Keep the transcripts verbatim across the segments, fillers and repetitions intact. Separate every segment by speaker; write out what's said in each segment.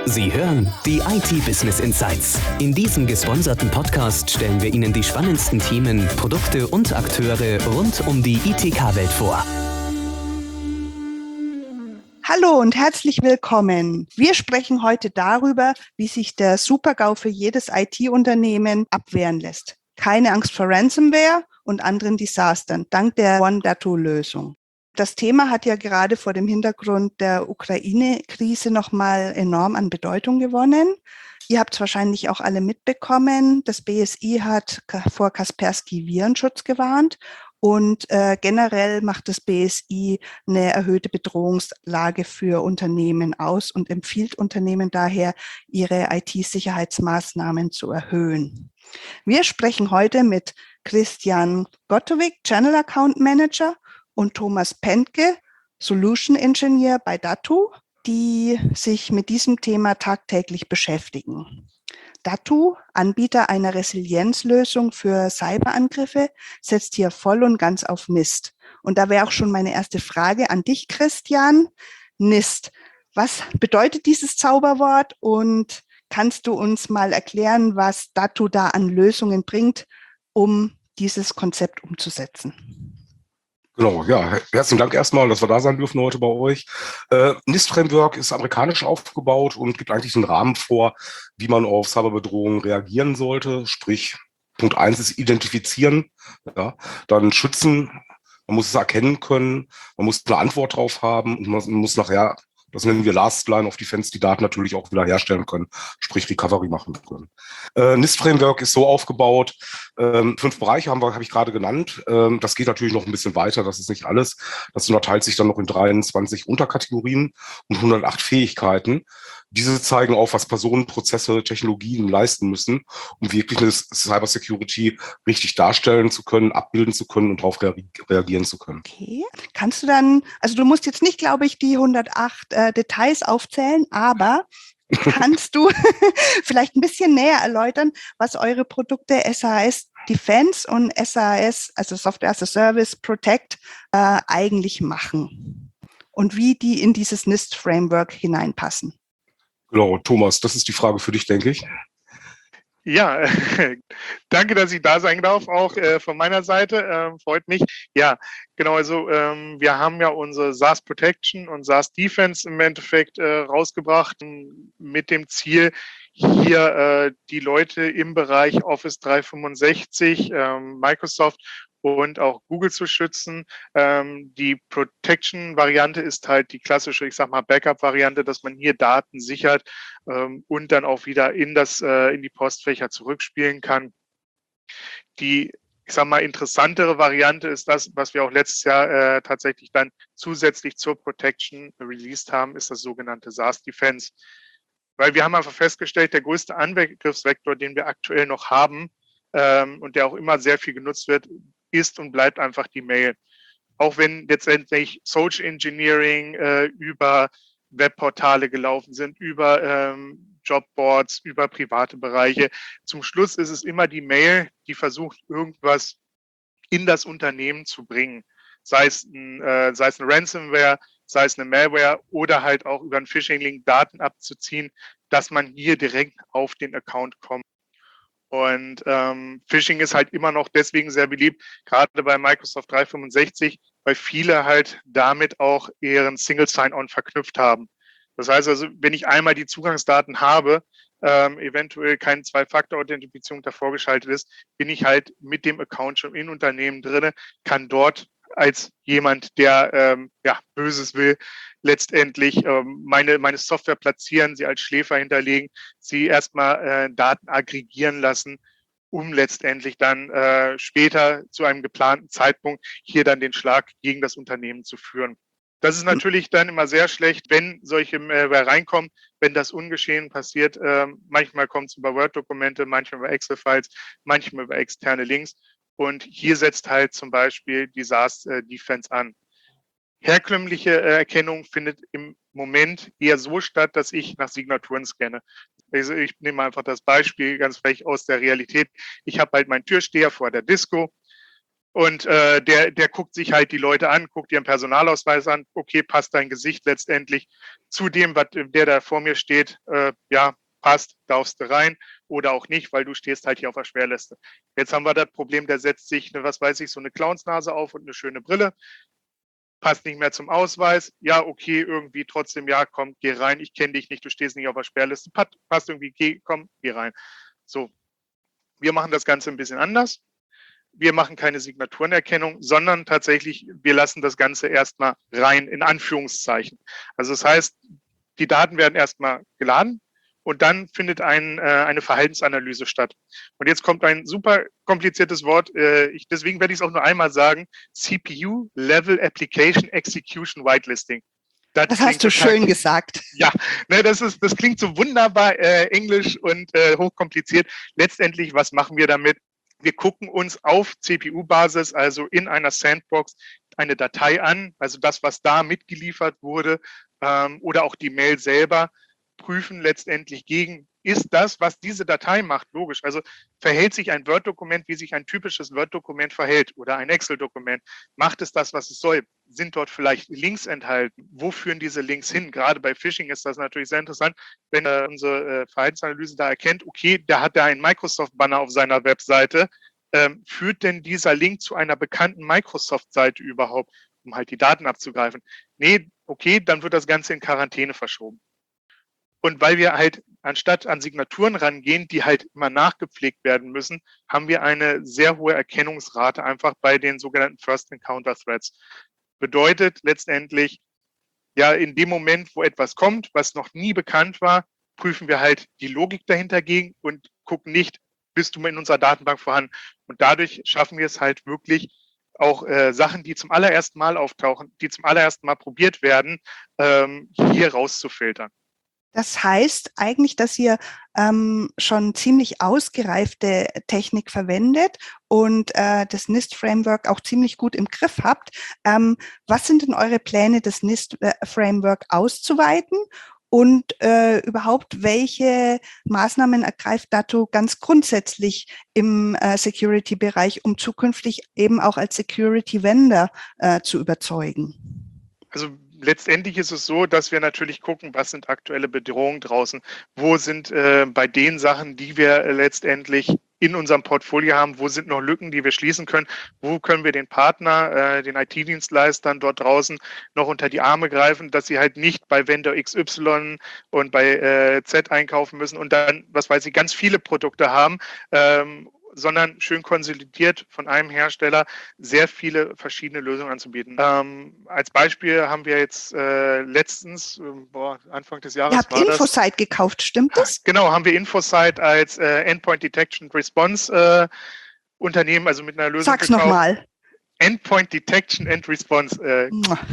Speaker 1: Sie hören die I T Business Insights. In diesem gesponserten Podcast stellen wir Ihnen die spannendsten Themen, Produkte und Akteure rund um die I T K-Welt vor.
Speaker 2: Hallo und herzlich willkommen. Wir sprechen heute darüber, wie sich der Super-GAU für jedes I T-Unternehmen abwehren lässt. Keine Angst vor Ransomware und anderen Desastern, dank der One-Datto-Lösung. Das Thema hat ja gerade vor dem Hintergrund der Ukraine-Krise nochmal enorm an Bedeutung gewonnen. Ihr habt es wahrscheinlich auch alle mitbekommen. Das B S I hat vor Kaspersky-Virenschutz gewarnt. Und äh, generell macht das B S I eine erhöhte Bedrohungslage für Unternehmen aus und empfiehlt Unternehmen daher, ihre I T-Sicherheitsmaßnahmen zu erhöhen. Wir sprechen heute mit Christian Gottowig, Channel Account Manager, und Thomas Pentke, Solution Engineer bei Datto, die sich mit diesem Thema tagtäglich beschäftigen. Datto, Anbieter einer Resilienzlösung für Cyberangriffe, setzt hier voll und ganz auf N I S T. Und da wäre auch schon meine erste Frage an dich, Christian. N I S T, was bedeutet dieses Zauberwort und kannst du uns mal erklären, was Datto da an Lösungen bringt, um dieses Konzept umzusetzen?
Speaker 3: Genau, ja, herzlichen Dank erstmal, dass wir da sein dürfen heute bei euch. Äh, N I S T-Framework ist amerikanisch aufgebaut und gibt eigentlich einen Rahmen vor, wie man auf Cyberbedrohungen reagieren sollte. Sprich, Punkt eins ist identifizieren, ja, dann schützen, man muss es erkennen können, man muss eine Antwort drauf haben und man muss nachher, das nennen wir Last Line of Defense, die Daten natürlich auch wieder herstellen können, sprich Recovery machen können. Äh, N I S T-Framework ist so aufgebaut, ähm, fünf Bereiche haben wir, habe ich gerade genannt. Ähm, das geht natürlich noch ein bisschen weiter, das ist nicht alles. Das unterteilt sich dann noch in dreiundzwanzig Unterkategorien und hundertacht Fähigkeiten. Diese zeigen auf, was Personen, Prozesse, Technologien leisten müssen, um wirklich eine Cybersecurity richtig darstellen zu können, abbilden zu können und darauf rea- reagieren zu können.
Speaker 2: Okay. Kannst du dann, also du musst jetzt nicht, glaube ich, die hundertacht äh, Details aufzählen, aber kannst du vielleicht ein bisschen näher erläutern, was eure Produkte S A S Defense und S A S, also Software as a Service Protect, äh, eigentlich machen und wie die in dieses N I S T-Framework hineinpassen?
Speaker 3: Genau, Thomas, das ist die Frage für dich, denke ich.
Speaker 4: Ja, danke, dass ich da sein darf, auch äh, von meiner Seite. Ähm, freut mich. Ja, genau, also ähm, wir haben ja unsere S A S Protection und S A S Defense im Endeffekt äh, rausgebracht mit dem Ziel, hier äh, die Leute im Bereich Office dreihundertfünfundsechzig, ähm, Microsoft und auch Google zu schützen. Ähm, die Protection-Variante ist halt die klassische, ich sag mal, Backup-Variante, dass man hier Daten sichert ähm, und dann auch wieder in das äh, in die Postfächer zurückspielen kann. Die, ich sag mal, interessantere Variante ist das, was wir auch letztes Jahr äh, tatsächlich dann zusätzlich zur Protection released haben, ist das sogenannte S A S Defense. Weil wir haben einfach festgestellt, der größte Angriffsvektor, den wir aktuell noch haben ähm, und der auch immer sehr viel genutzt wird, ist und bleibt einfach die Mail. Auch wenn letztendlich Social Engineering äh, über Webportale gelaufen sind, über ähm, Jobboards, über private Bereiche. Zum Schluss ist es immer die Mail, die versucht, irgendwas in das Unternehmen zu bringen. Sei es ein, äh, sei es ein Ransomware, sei es eine Malware oder halt auch über einen Phishing-Link Daten abzuziehen, dass man hier direkt auf den Account kommt. Und ähm, Phishing ist halt immer noch deswegen sehr beliebt, gerade bei Microsoft dreihundertfünfundsechzig, weil viele halt damit auch ihren Single Sign-On verknüpft haben. Das heißt also, wenn ich einmal die Zugangsdaten habe, ähm, eventuell keine Zwei-Faktor-Authentifizierung davor geschaltet ist, bin ich halt mit dem Account schon in Unternehmen drinne, kann dort als jemand, der ähm, ja, Böses will, letztendlich ähm, meine, meine Software platzieren, sie als Schläfer hinterlegen, sie erstmal äh, Daten aggregieren lassen, um letztendlich dann äh, später zu einem geplanten Zeitpunkt hier dann den Schlag gegen das Unternehmen zu führen. Das ist natürlich dann immer sehr schlecht, wenn solche Malware reinkommen, wenn das ungeschehen passiert. Ähm, manchmal kommt es über Word-Dokumente, manchmal über Excel-Files, manchmal über externe Links. Und hier setzt halt zum Beispiel die S A S äh, Defense an. Herkömmliche äh, Erkennung findet im Moment eher so statt, dass ich nach Signaturen scanne. Also ich nehme einfach das Beispiel ganz frech aus der Realität. Ich habe halt meinen Türsteher vor der Disco. Und äh, der, der guckt sich halt die Leute an, guckt ihren Personalausweis an, okay, passt dein Gesicht letztendlich zu dem, was der da vor mir steht, äh, ja, passt, darfst du rein oder auch nicht, weil du stehst halt hier auf der Sperrliste. Jetzt haben wir das Problem, der setzt sich, eine, was weiß ich, so eine Clownsnase auf und eine schöne Brille, passt nicht mehr zum Ausweis, ja, okay, irgendwie trotzdem, ja, komm, geh rein, ich kenne dich nicht, du stehst nicht auf der Sperrliste, passt irgendwie, geh, komm, geh rein. So, wir machen das Ganze ein bisschen anders. Wir machen keine Signaturenerkennung, sondern tatsächlich, wir lassen das Ganze erstmal rein, in Anführungszeichen. Also das heißt, die Daten werden erstmal geladen und dann findet ein, äh, eine Verhaltensanalyse statt. Und jetzt kommt ein super kompliziertes Wort, äh, ich, deswegen werde ich es auch nur einmal sagen, C P U Level Application Execution Whitelisting.
Speaker 2: Das, das hast du total schön gesagt.
Speaker 4: Ja, ne, das ist, das klingt so wunderbar äh, englisch und äh, hochkompliziert. Letztendlich, was machen wir damit? Wir gucken uns auf C P U-Basis, also in einer Sandbox, eine Datei an, also das, was da mitgeliefert wurde, ähm, oder auch die Mail selber, prüfen letztendlich gegen, ist das, was diese Datei macht, logisch. Also verhält sich ein Word-Dokument, wie sich ein typisches Word-Dokument verhält oder ein Excel-Dokument. Macht es das, was es soll? Sind dort vielleicht Links enthalten? Wo führen diese Links hin? Gerade bei Phishing ist das natürlich sehr interessant, wenn äh, unsere äh, Verhaltensanalyse da erkennt, okay, da hat er einen Microsoft-Banner auf seiner Webseite. Ähm, führt denn dieser Link zu einer bekannten Microsoft-Seite überhaupt, um halt die Daten abzugreifen? Nee, okay, dann wird das Ganze in Quarantäne verschoben. Und weil wir halt anstatt an Signaturen rangehen, die halt immer nachgepflegt werden müssen, haben wir eine sehr hohe Erkennungsrate einfach bei den sogenannten First Encounter Threats. Bedeutet letztendlich, ja, in dem Moment, wo etwas kommt, was noch nie bekannt war, prüfen wir halt die Logik dahinter gegen und gucken nicht, bist du in unserer Datenbank vorhanden. Und dadurch schaffen wir es halt wirklich, auch äh, Sachen, die zum allerersten Mal auftauchen, die zum allerersten Mal probiert werden, ähm, hier rauszufiltern.
Speaker 2: Das heißt eigentlich, dass ihr ähm, schon ziemlich ausgereifte Technik verwendet und äh, das N I S T-Framework auch ziemlich gut im Griff habt. Ähm, was sind denn eure Pläne, das N I S T-Framework auszuweiten? Und äh, überhaupt, welche Maßnahmen ergreift Datto ganz grundsätzlich im äh, Security-Bereich, um zukünftig eben auch als Security-Vendor äh, zu überzeugen?
Speaker 4: Also letztendlich ist es so, dass wir natürlich gucken, was sind aktuelle Bedrohungen draußen, wo sind äh, bei den Sachen, die wir äh, letztendlich in unserem Portfolio haben, wo sind noch Lücken, die wir schließen können, wo können wir den Partner, äh, den I T-Dienstleistern dort draußen noch unter die Arme greifen, dass sie halt nicht bei Vendor X Y und bei äh, Z einkaufen müssen und dann, was weiß ich, ganz viele Produkte haben, ähm, sondern schön konsolidiert von einem Hersteller sehr viele verschiedene Lösungen anzubieten. Ähm, als Beispiel haben wir jetzt äh, letztens, äh, boah, Anfang des Jahres
Speaker 2: Ihr habt
Speaker 4: war
Speaker 2: Infosite
Speaker 4: das,
Speaker 2: gekauft, stimmt das?
Speaker 4: Genau, haben wir Infosite als äh, Endpoint Detection and Response äh, Unternehmen, also mit einer Lösung
Speaker 2: Sag's nochmal.
Speaker 4: Endpoint Detection and Response. Äh.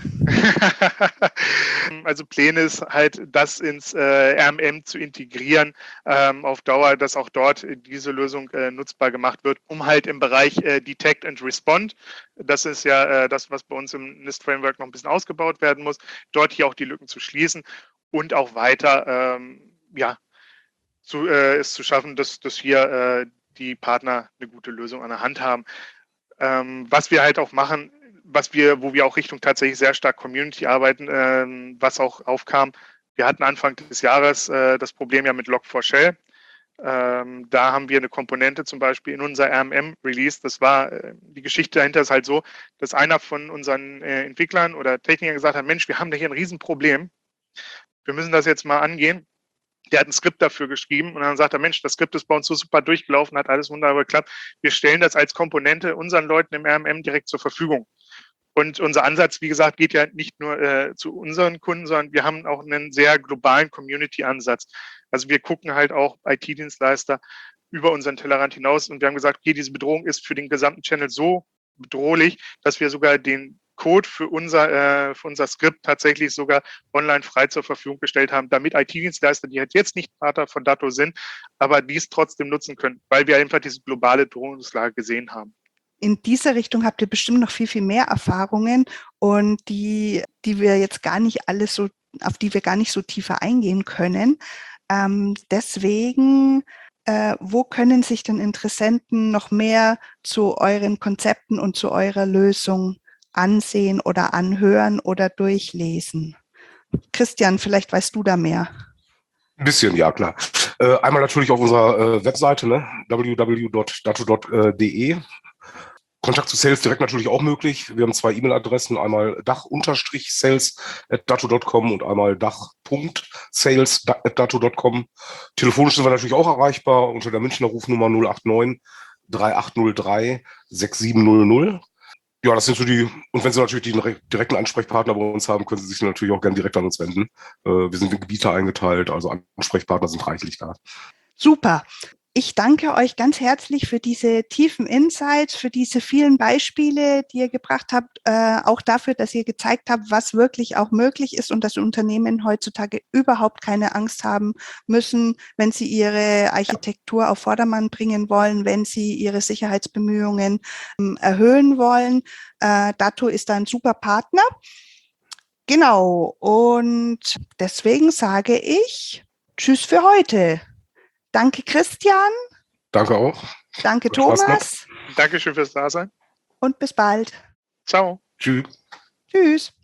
Speaker 4: Also Pläne ist halt, das ins äh, R M M zu integrieren, ähm, auf Dauer, dass auch dort diese Lösung äh, nutzbar gemacht wird, um halt im Bereich äh, Detect and Respond, das ist ja äh, das, was bei uns im N I S T-Framework noch ein bisschen ausgebaut werden muss, dort hier auch die Lücken zu schließen und auch weiter ähm, ja, zu, äh, es zu schaffen, dass, dass hier äh, die Partner eine gute Lösung an der Hand haben. Ähm, was wir halt auch machen, was wir, wo wir auch Richtung tatsächlich sehr stark Community arbeiten, ähm, was auch aufkam. Wir hatten Anfang des Jahres äh, das Problem ja mit Log four Shell. Ähm, da haben wir eine Komponente zum Beispiel in unser R M M released. Das war, äh, die Geschichte dahinter ist halt so, dass einer von unseren äh, Entwicklern oder Technikern gesagt hat, Mensch, wir haben da hier ein Riesenproblem. Wir müssen das jetzt mal angehen. Der hat ein Skript dafür geschrieben und dann sagt er, Mensch, das Skript ist bei uns so super durchgelaufen, hat alles wunderbar geklappt. Wir stellen das als Komponente unseren Leuten im R M M direkt zur Verfügung. Und unser Ansatz, wie gesagt, geht ja nicht nur äh, zu unseren Kunden, sondern wir haben auch einen sehr globalen Community-Ansatz. Also wir gucken halt auch I T-Dienstleister über unseren Tellerrand hinaus und wir haben gesagt, okay, diese Bedrohung ist für den gesamten Channel so bedrohlich, dass wir sogar den Code für unser, äh, für unser Skript tatsächlich sogar online frei zur Verfügung gestellt haben, damit I T-Dienstleister, die halt jetzt nicht Partner von Datto sind, aber dies trotzdem nutzen können, weil wir einfach diese globale Bedrohungslage gesehen haben.
Speaker 2: In dieser Richtung habt ihr bestimmt noch viel, viel mehr Erfahrungen und die, die wir jetzt gar nicht alles so, auf die wir gar nicht so tiefer eingehen können. Ähm, deswegen äh, wo können sich denn Interessenten noch mehr zu euren Konzepten und zu eurer Lösung ansehen oder anhören oder durchlesen? Christian, vielleicht weißt du da mehr.
Speaker 3: Ein bisschen, ja, klar. Äh, einmal natürlich auf unserer äh, Webseite, ne? w w w punkt datto punkt d e. Kontakt zu Sales direkt natürlich auch möglich. Wir haben zwei E-Mail-Adressen, einmal dach-sales at datto punkt com und einmal dach.sales at datto punkt com. Telefonisch sind wir natürlich auch erreichbar unter der Münchner Rufnummer null acht neun drei acht null drei sechs sieben null null. Ja, das sind so die, und wenn Sie natürlich den direkten Ansprechpartner bei uns haben, können Sie sich natürlich auch gerne direkt an uns wenden. Wir sind in Gebiete eingeteilt, also Ansprechpartner sind reichlich da.
Speaker 2: Super. Ich danke euch ganz herzlich für diese tiefen Insights, für diese vielen Beispiele, die ihr gebracht habt, äh, auch dafür, dass ihr gezeigt habt, was wirklich auch möglich ist und dass Unternehmen heutzutage überhaupt keine Angst haben müssen, wenn sie ihre Architektur auf Vordermann bringen wollen, wenn sie ihre Sicherheitsbemühungen ähm, erhöhen wollen. Äh, Datto ist da ein super Partner. Genau, und deswegen sage ich Tschüss für heute. Danke, Christian.
Speaker 3: Danke auch.
Speaker 2: Danke, Thomas.
Speaker 4: Dankeschön fürs Dasein.
Speaker 2: Und bis bald.
Speaker 4: Ciao.
Speaker 3: Tschüss.
Speaker 2: Tschüss.